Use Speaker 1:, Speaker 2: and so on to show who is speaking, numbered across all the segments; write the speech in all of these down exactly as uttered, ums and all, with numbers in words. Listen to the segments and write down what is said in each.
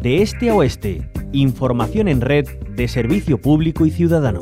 Speaker 1: De este a oeste, información en red de servicio público y ciudadano.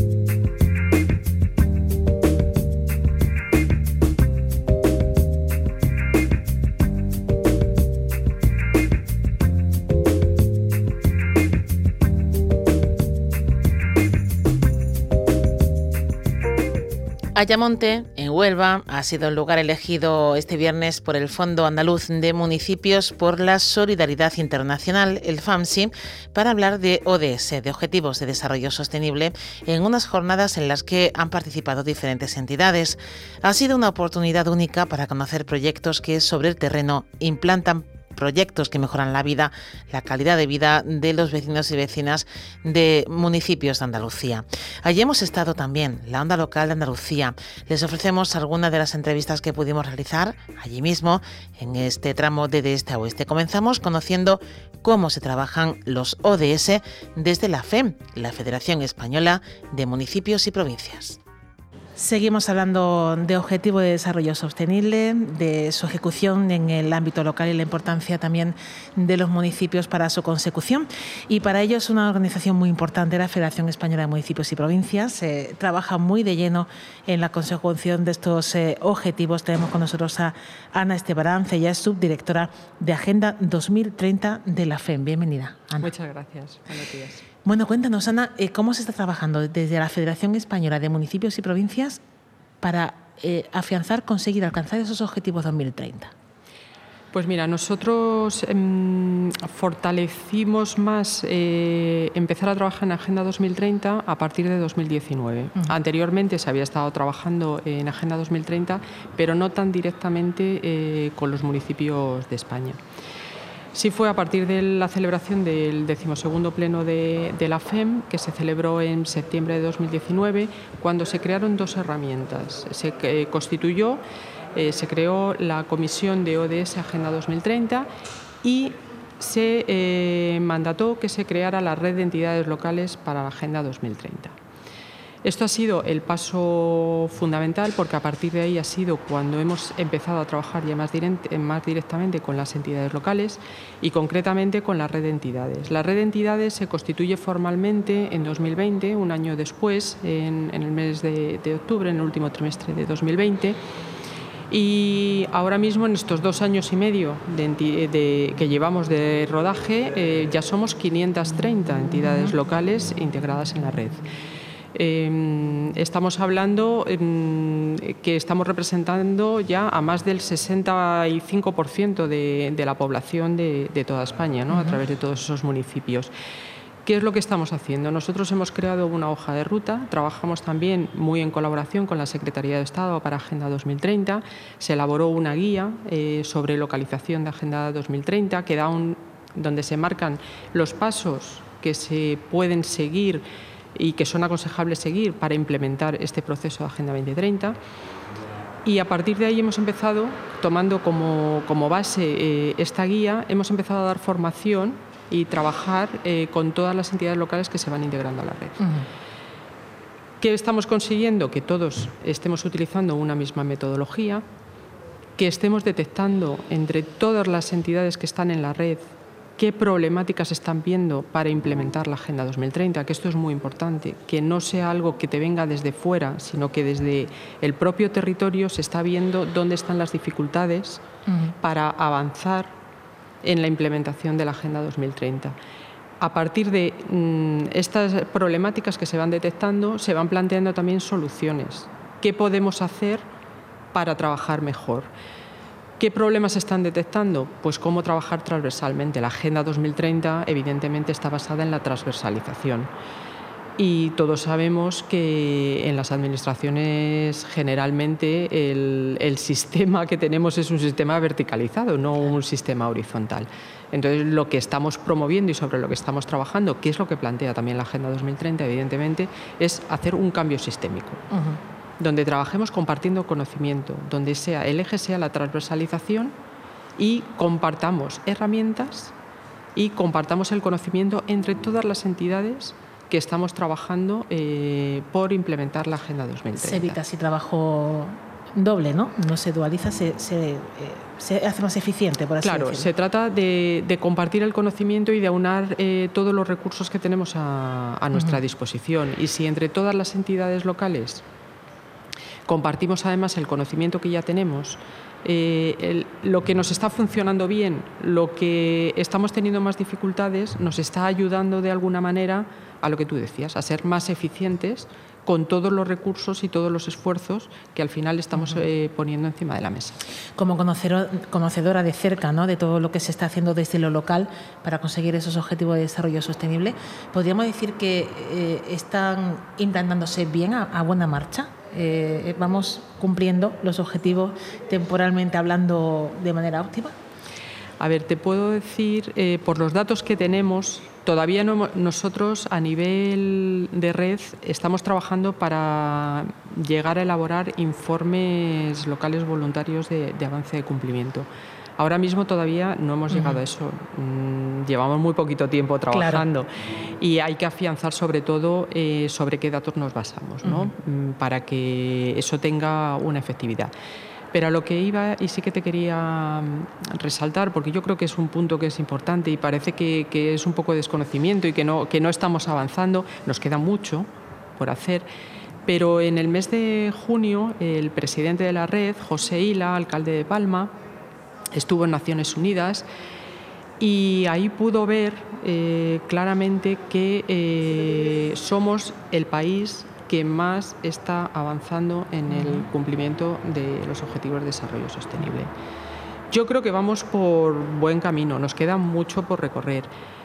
Speaker 2: Ayamonte, en Huelva, ha sido el lugar elegido este viernes por el Fondo Andaluz de Municipios por la Solidaridad Internacional, el FAMSI, para hablar de O D S, de Objetivos de Desarrollo Sostenible, en unas jornadas en las que han participado diferentes entidades. Ha sido una oportunidad única para conocer proyectos que sobre el terreno implantan proyectos que mejoran la vida, la calidad de vida de los vecinos y vecinas de municipios de Andalucía. Allí hemos estado también, la Onda Local de Andalucía. Les ofrecemos algunas de las entrevistas que pudimos realizar allí mismo, en este tramo de De Este a Oeste. Comenzamos conociendo cómo se trabajan los O D S desde la F E M, la Federación Española de Municipios y Provincias. Seguimos hablando de Objetivo de Desarrollo Sostenible, de su ejecución en el ámbito local y la importancia también de los municipios para su consecución. Y para ello es una organización muy importante, la Federación Española de Municipios y Provincias. Eh, trabaja muy de lleno en la consecución de estos eh, objetivos. Tenemos con nosotros a Ana Estebarán, ella es subdirectora de Agenda dos mil treinta de la F E M. Bienvenida, Ana.
Speaker 3: Muchas gracias. Buenos días.
Speaker 2: Bueno, cuéntanos, Ana, ¿cómo se está trabajando desde la Federación Española de Municipios y Provincias para eh, afianzar, conseguir alcanzar esos objetivos dos mil treinta?
Speaker 3: Pues mira, nosotros eh, fortalecimos más eh, empezar a trabajar en Agenda dos mil treinta a partir de dos mil diecinueve. Uh-huh. Anteriormente se había estado trabajando en Agenda dos mil treinta, pero no tan directamente eh, con los municipios de España. Sí fue a partir de la celebración del decimosegundo pleno de, de la F E M, que se celebró en septiembre de dos mil diecinueve, cuando se crearon dos herramientas. Se eh, constituyó, eh, se creó la Comisión de O D S Agenda dos mil treinta y se eh, mandató que se creara la Red de Entidades Locales para la Agenda dos mil treinta. Esto ha sido el paso fundamental porque a partir de ahí ha sido cuando hemos empezado a trabajar ya más, direct, más directamente con las entidades locales y concretamente con la red de entidades. La red de entidades se constituye formalmente en dos mil veinte, un año después, en, en el mes de, de octubre, en el último trimestre de dos mil veinte. Y ahora mismo, en estos dos años y medio de, de, que llevamos de rodaje, eh, ya somos quinientas treinta entidades locales integradas en la red. Eh, estamos hablando eh, que estamos representando ya a más del sesenta y cinco por ciento de, de la población de, de toda España, ¿no? Uh-huh. A través de todos esos municipios. ¿Qué es lo que estamos haciendo? Nosotros hemos creado una hoja de ruta, trabajamos también muy en colaboración con la Secretaría de Estado para Agenda dos mil treinta, se elaboró una guía eh, sobre localización de Agenda dos mil treinta, que da un, donde se marcan los pasos que se pueden seguir y que son aconsejables seguir para implementar este proceso de Agenda veinte treinta. Y a partir de ahí hemos empezado, tomando como, como base eh, esta guía, hemos empezado a dar formación y trabajar eh, con todas las entidades locales que se van integrando a la red. Uh-huh. ¿Qué estamos consiguiendo? Que todos estemos utilizando una misma metodología, que estemos detectando entre todas las entidades que están en la red qué problemáticas están viendo para implementar la Agenda dos mil treinta, que esto es muy importante, que no sea algo que te venga desde fuera, sino que desde el propio territorio se está viendo dónde están las dificultades uh-huh. para avanzar en la implementación de la Agenda dos mil treinta. A partir de mmm, estas problemáticas que se van detectando, se van planteando también soluciones. ¿Qué podemos hacer para trabajar mejor? ¿Qué problemas se están detectando? Pues cómo trabajar transversalmente. La Agenda dos mil treinta evidentemente está basada en la transversalización. Y todos sabemos que en las administraciones generalmente el, el sistema que tenemos es un sistema verticalizado, no un sistema horizontal. Entonces, lo que estamos promoviendo y sobre lo que estamos trabajando, que es lo que plantea también la Agenda dos mil treinta, evidentemente, es hacer un cambio sistémico. Uh-huh. Donde trabajemos compartiendo conocimiento, donde sea el eje sea la transversalización y compartamos herramientas y compartamos el conocimiento entre todas las entidades que estamos trabajando eh, por implementar la Agenda dos mil treinta.
Speaker 2: Se evita así trabajo doble, ¿no? No se dualiza, se, se, eh, se hace más eficiente, por así
Speaker 3: claro,
Speaker 2: decirlo.
Speaker 3: Se trata de, de compartir el conocimiento y de aunar eh, todos los recursos que tenemos a, a nuestra uh-huh. disposición. Y si entre todas las entidades locales compartimos además el conocimiento que ya tenemos, eh, el, lo que nos está funcionando bien, lo que estamos teniendo más dificultades, nos está ayudando de alguna manera a lo que tú decías, a ser más eficientes con todos los recursos y todos los esfuerzos que al final estamos uh-huh. eh, poniendo encima de la mesa.
Speaker 2: Como conocedor, conocedora de cerca, ¿no?, de todo lo que se está haciendo desde lo local para conseguir esos objetivos de desarrollo sostenible, ¿podríamos decir que eh, están implantándose bien, a, a buena marcha? Eh, ¿Vamos cumpliendo los objetivos temporalmente hablando de manera óptima?
Speaker 3: A ver, te puedo decir, eh, por los datos que tenemos, todavía no hemos, nosotros a nivel de red estamos trabajando para llegar a elaborar informes locales voluntarios de, de avance de cumplimiento. Ahora mismo todavía no hemos uh-huh. llegado a eso. Mm, llevamos muy poquito tiempo trabajando claro. y hay que afianzar sobre todo eh, sobre qué datos nos basamos, ¿no? uh-huh. para que eso tenga una efectividad. Pero a lo que iba, y sí que te quería resaltar, porque yo creo que es un punto que es importante y parece que, que es un poco de desconocimiento y que no, que no estamos avanzando, nos queda mucho por hacer, pero en el mes de junio el presidente de la red, José Ila, alcalde de Palma, estuvo en Naciones Unidas y ahí pudo ver eh, claramente que eh, somos el país que más está avanzando en el cumplimiento de los Objetivos de Desarrollo Sostenible. Yo creo que vamos por buen camino, nos queda mucho por recorrer.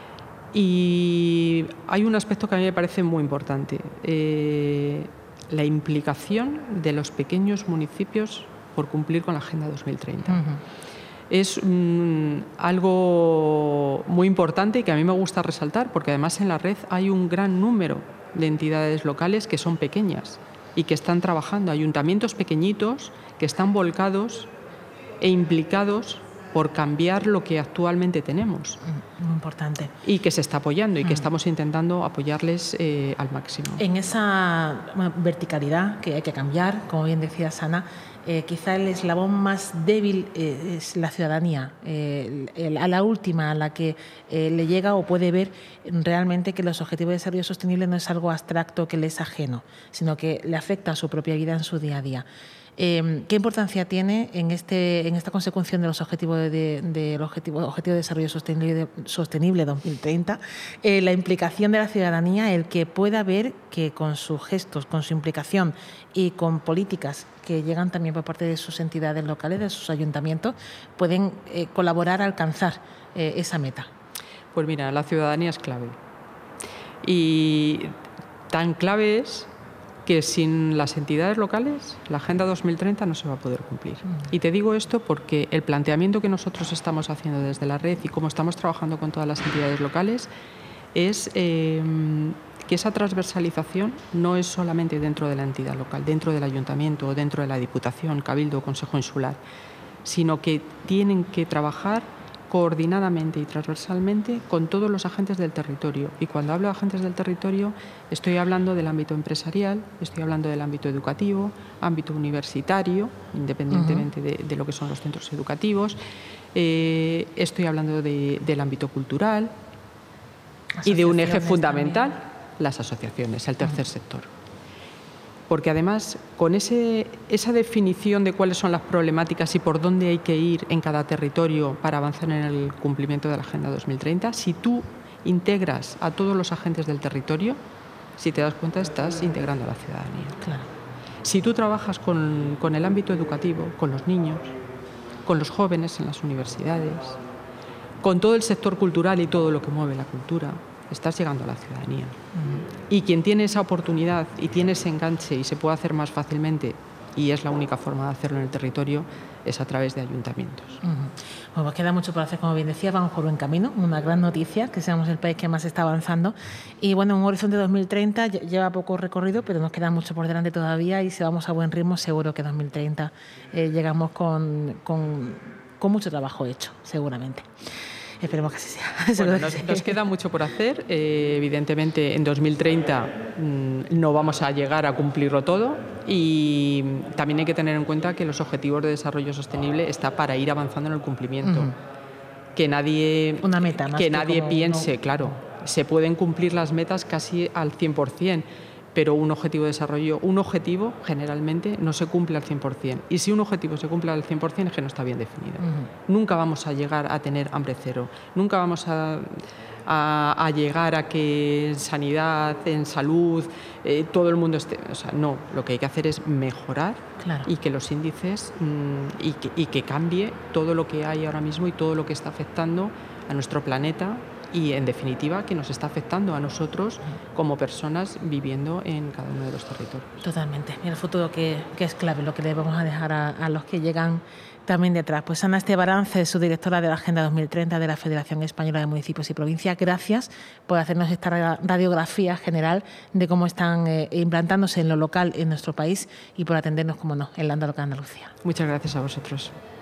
Speaker 3: Y hay un aspecto que a mí me parece muy importante, eh, la implicación de los pequeños municipios por cumplir con la Agenda dos mil treinta. Uh-huh. Es um, algo muy importante y que a mí me gusta resaltar, porque además en la red hay un gran número de entidades locales que son pequeñas y que están trabajando, ayuntamientos pequeñitos que están volcados e implicados por cambiar lo que actualmente tenemos.
Speaker 2: Muy importante.
Speaker 3: Y que se está apoyando y que estamos intentando apoyarles eh, al máximo.
Speaker 2: En esa bueno, verticalidad que hay que cambiar, como bien decía Sana, eh, quizá el eslabón más débil eh, es la ciudadanía, eh, el, a la última, a la que eh, le llega o puede ver realmente que los objetivos de desarrollo sostenible no es algo abstracto que le es ajeno, sino que le afecta a su propia vida en su día a día. Eh, ¿Qué importancia tiene en, este, en esta consecución de los objetivos de, de, de, los objetivos, objetivo de desarrollo sostenible, sostenible dos mil treinta, eh, la implicación de la ciudadanía, el que pueda ver que con sus gestos, con su implicación y con políticas que llegan también por parte de sus entidades locales, de sus ayuntamientos, pueden eh, colaborar a alcanzar eh, esa meta?
Speaker 3: Pues mira, la ciudadanía es clave. Y tan clave es que sin las entidades locales la Agenda dos mil treinta no se va a poder cumplir. Y te digo esto porque el planteamiento que nosotros estamos haciendo desde la red y cómo estamos trabajando con todas las entidades locales es eh, que esa transversalización no es solamente dentro de la entidad local, dentro del ayuntamiento o dentro de la Diputación, Cabildo o Consejo Insular, sino que tienen que trabajar coordinadamente y transversalmente con todos los agentes del territorio. Y cuando hablo de agentes del territorio, estoy hablando del ámbito empresarial, estoy hablando del ámbito educativo, ámbito universitario, independientemente uh-huh. de, de lo que son los centros educativos, eh, estoy hablando de, del ámbito cultural y de un eje fundamental, también. Las asociaciones, el tercer uh-huh. sector. Porque además, con ese, esa definición de cuáles son las problemáticas y por dónde hay que ir en cada territorio para avanzar en el cumplimiento de la Agenda dos mil treinta, si tú integras a todos los agentes del territorio, si te das cuenta, estás integrando a la ciudadanía.
Speaker 2: Claro.
Speaker 3: Si tú trabajas con, con el ámbito educativo, con los niños, con los jóvenes en las universidades, con todo el sector cultural y todo lo que mueve la cultura, estás llegando a la ciudadanía. Uh-huh. Y quien tiene esa oportunidad y tiene ese enganche y se puede hacer más fácilmente, y es la única forma de hacerlo en el territorio, es a través de ayuntamientos.
Speaker 2: Uh-huh. Bueno, pues queda mucho por hacer, como bien decía, vamos por buen camino, una gran noticia, que seamos el país que más está avanzando. Y bueno, un horizonte dos mil treinta lleva poco recorrido, pero nos queda mucho por delante todavía y si vamos a buen ritmo, seguro que dos mil treinta eh, llegamos con, con, con mucho trabajo hecho, seguramente. Esperemos que así sea.
Speaker 3: Bueno, nos, nos queda mucho por hacer. Eh, evidentemente, en dos mil treinta mmm, no vamos a llegar a cumplirlo todo y también hay que tener en cuenta que los Objetivos de Desarrollo Sostenible está para ir avanzando en el cumplimiento. Uh-huh. Que nadie,
Speaker 2: Una meta, más
Speaker 3: que
Speaker 2: que
Speaker 3: nadie
Speaker 2: como,
Speaker 3: piense,
Speaker 2: no.
Speaker 3: claro, se pueden cumplir las metas casi al cien por cien. Pero un objetivo de desarrollo, un objetivo generalmente no se cumple al cien por cien. Y si un objetivo se cumple al cien por cien es que no está bien definido. Uh-huh. Nunca vamos a llegar a tener hambre cero. Nunca vamos a, a, a llegar a que en sanidad, en salud, eh, todo el mundo esté... O sea, no, lo que hay que hacer es mejorar
Speaker 2: claro.
Speaker 3: y que los índices mmm, y, que, y que cambie todo lo que hay ahora mismo y todo lo que está afectando a nuestro planeta y, en definitiva, que nos está afectando a nosotros como personas viviendo en cada uno de los territorios.
Speaker 2: Totalmente. Y el futuro que, que es clave, lo que le vamos a dejar a, a los que llegan también detrás. Pues Ana Estebarance, subdirectora de la Agenda dos mil treinta de la Federación Española de Municipios y Provincias, gracias por hacernos esta radiografía general de cómo están eh, implantándose en lo local en nuestro país y por atendernos, como no, en la Onda Local Andalucía.
Speaker 3: Muchas gracias a vosotros.